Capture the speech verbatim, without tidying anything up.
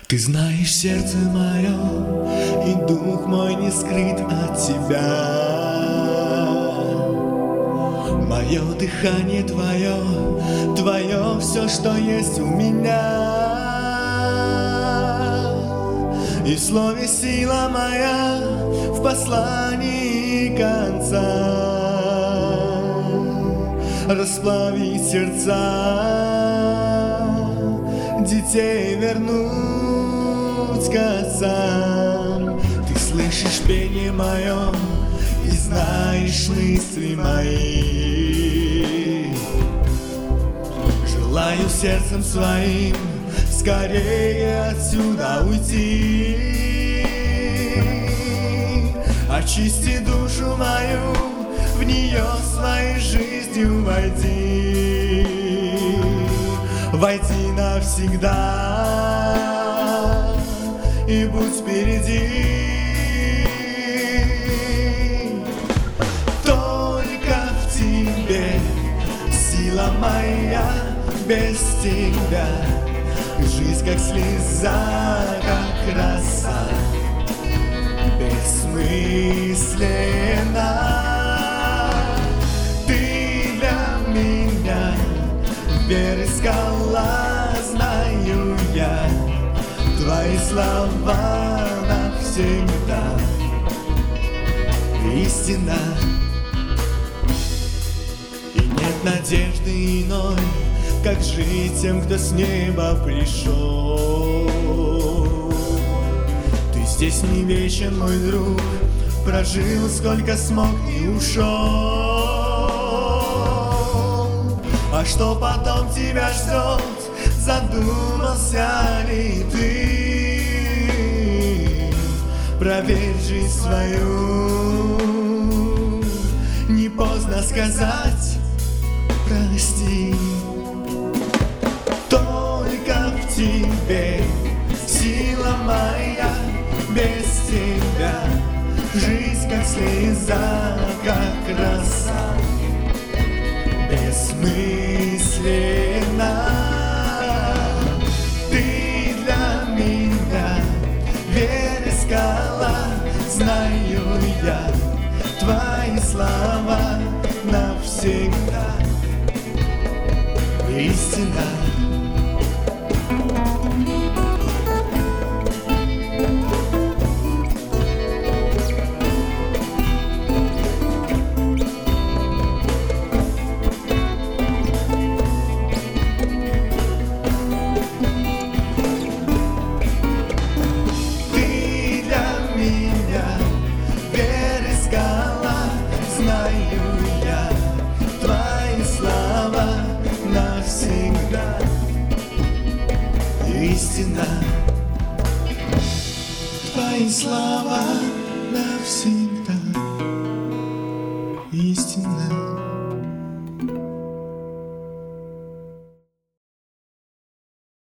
Ты знаешь сердце мое, и дух мой не скрыт от тебя. Мое дыхание твое, твое все, что есть у меня. И в слове сила моя, в послании конца. Расплавить сердца, детей вернуть к отцам. Ты слышишь пение мое и знаешь мысли мои. Желаю сердцем своим скорее отсюда уйти. Очисти душу мою, в нее своей жизнью войди. Войди навсегда и будь впереди. Только в тебе сила моя, без тебя жизнь как слеза, как роса, бессмысленна. Веры скала, знаю я, твои слова навсегда истина. И нет надежды иной, как жить тем, кто с неба пришел. Ты здесь не вечен, мой друг, прожил сколько смог и ушел. А что потом тебя ждет, задумался ли ты? Проверь жизнь свою, не поздно сказать прости. Только в тебе сила моя, без тебя жизнь как слеза, как роса, бессмысленно. Ты для меня верь, скала, знаю я, твои слова навсегда истина. Истина, твои слова навсегда истина.